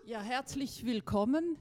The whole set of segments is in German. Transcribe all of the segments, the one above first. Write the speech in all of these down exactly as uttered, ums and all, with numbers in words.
Ja, herzlich willkommen.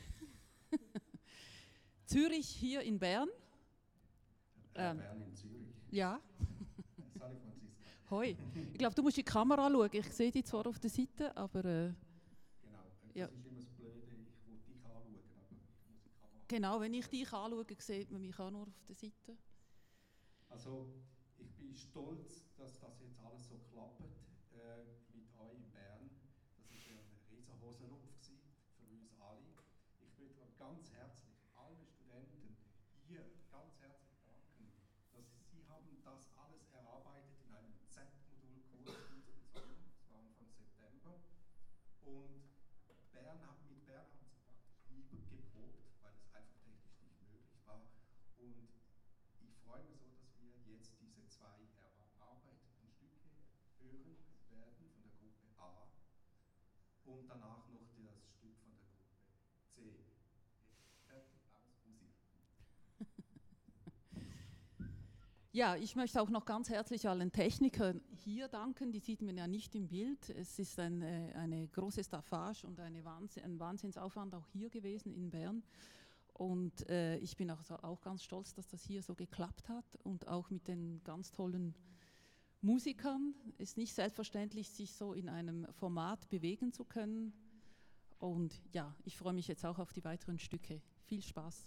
Zürich hier in Bern. Äh, Ähm, Bern in Zürich. Ja. Sali Franziska. Hoi. Ich glaube, du musst die Kamera schauen. Ich sehe dich zwar auf der Seite, aber... Äh, Genau, das ja. ist immer das Blöde, ich will dich anschauen, aber ich muss die Kamera... Genau, wenn ich dich anschaue, sieht man mich auch nur auf der Seite. Also, ich bin stolz, dass das jetzt alles so klappt äh, mit euch in Bern. Das war ein riesen Hosenupf für uns alle. Ich möchte aber ganz herzlich allen Studenten hier ganz herzlich danken, dass Sie haben das alles erarbeitet in einem Z-Modul-Kurs diesen Sommer, das war Anfang September. Und Bern hat, mit Bern haben Sie praktisch nie geprobt, weil es einfach technisch nicht möglich war. Und ich freue mich so, dass wir jetzt diese zwei erarbeiteten Stücke hören werden von der Gruppe A und danach noch das Stück von der Gruppe C. Fertig, aus Musik. Ja, ich möchte auch noch ganz herzlich allen Technikern hier danken. Die sieht man ja nicht im Bild. Es ist eine, eine große Staffage und eine Wahnsinn, ein Wahnsinnsaufwand auch hier gewesen in Bern. Und äh, ich bin auch, so, auch ganz stolz, dass das hier so geklappt hat und auch mit den ganz tollen Musikern. Es ist nicht selbstverständlich, sich so in einem Format bewegen zu können. Und ja, ich freue mich jetzt auch auf die weiteren Stücke. Viel Spaß.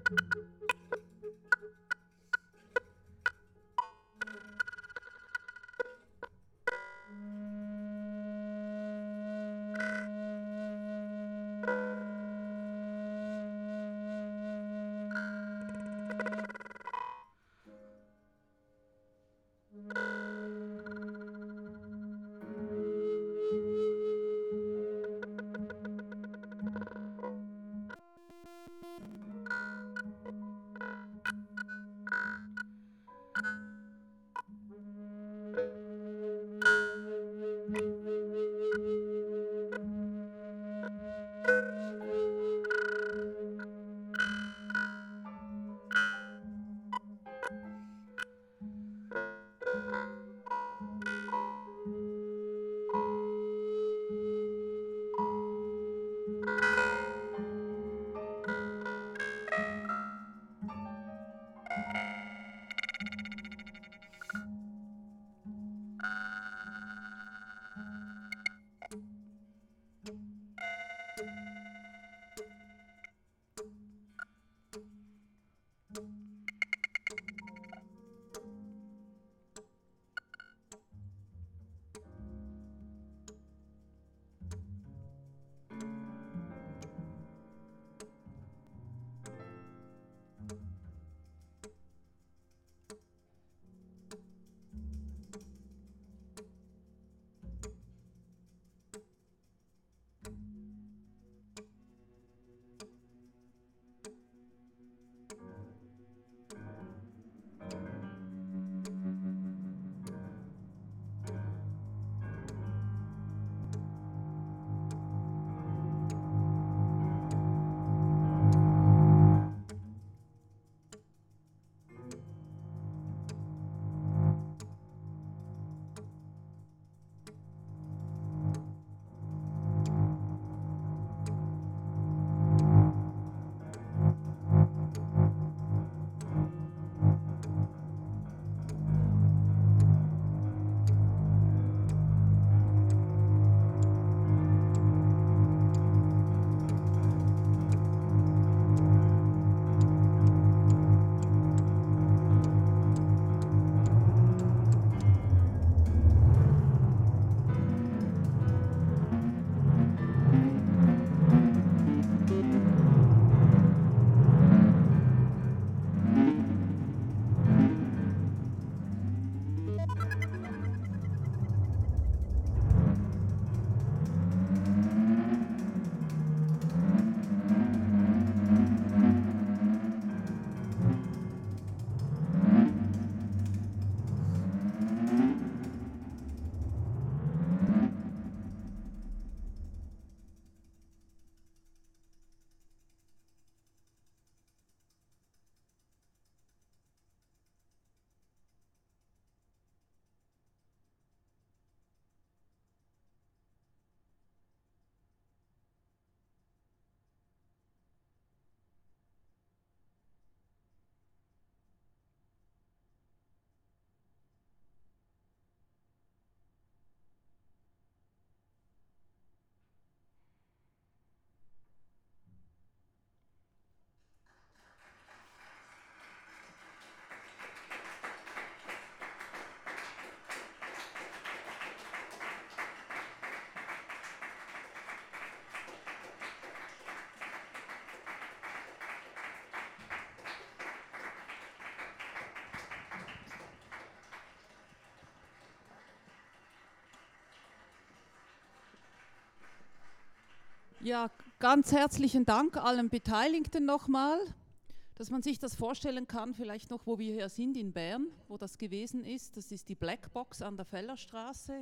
Ja, ganz herzlichen Dank allen Beteiligten nochmal, dass man sich das vorstellen kann, vielleicht noch, wo wir hier sind in Bern, wo das gewesen ist. Das ist die Blackbox an der Fellerstraße.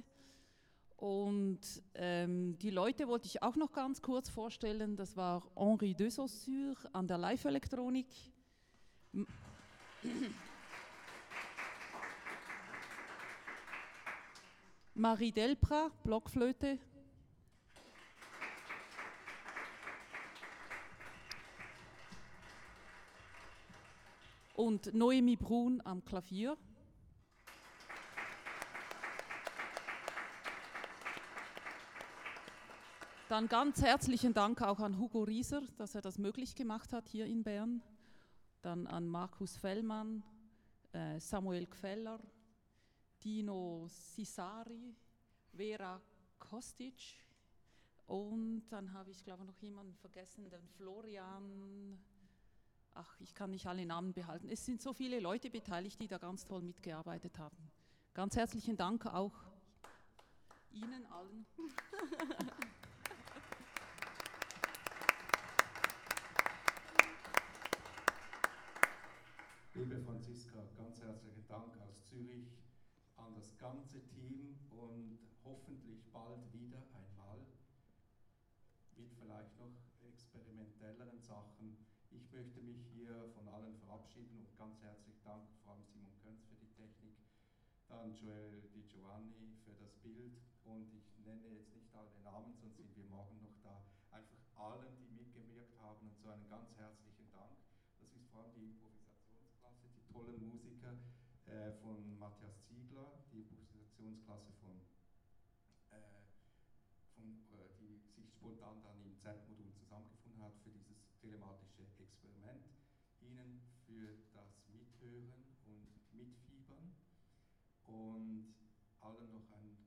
Und ähm, die Leute wollte ich auch noch ganz kurz vorstellen. Das war Henri de Saussure an der Live-Elektronik. Marie Delprat, Blockflöte. Und Noemi Brun am Klavier. Dann ganz herzlichen Dank auch an Hugo Rieser, dass er das möglich gemacht hat hier in Bern. dann an Markus Fellmann, äh, Samuel Gfeller, Dino Sisari, Vera Kostic und dann habe ich, glaube ich, noch jemanden vergessen, den Florian, ach, ich kann nicht alle Namen behalten. Es sind so viele Leute beteiligt, die da ganz toll mitgearbeitet haben. Ganz herzlichen Dank auch Ihnen allen. Liebe Franziska, ganz herzlichen Dank aus Zürich an das ganze Team und hoffentlich bald wieder einmal mit vielleicht noch experimentelleren Sachen. Ich möchte mich hier von allen verabschieden und ganz herzlich danken, vor allem Simon Könz für die Technik, dann Joel Di Giovanni für das Bild und ich nenne jetzt nicht alle Namen, sonst sind wir morgen noch da. Einfach allen, die mitgewirkt haben und so einen ganz herzlichen Dank. Das ist vor allem die Improvisationsklasse, die tollen Musiker äh, von Matthias Ziegler, die Improvisationsklasse von, äh, von äh, die sich spontan dann im Z-Modul zusammengefunden hat für dieses telematische Experiment. Ihnen für das Mithören und Mitfiebern und allen noch einen